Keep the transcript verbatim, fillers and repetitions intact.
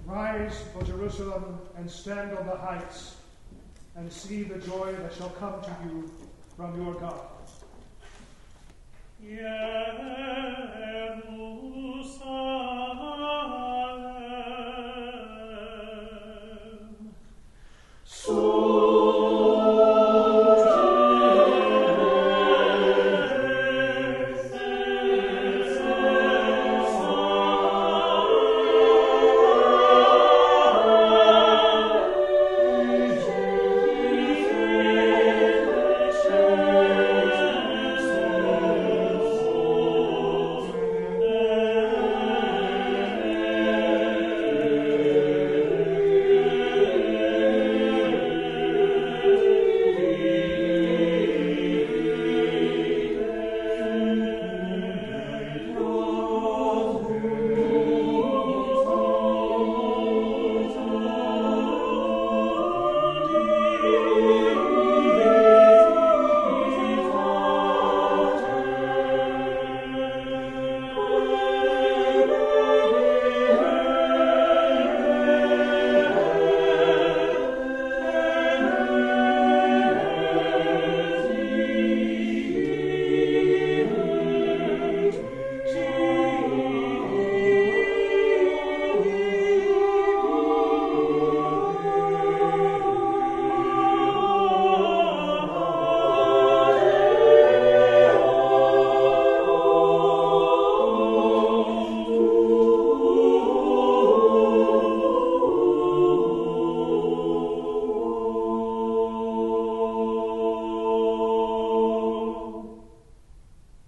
Rise, O Jerusalem, and stand on the heights, and see the joy that shall come to you from your God. Yes.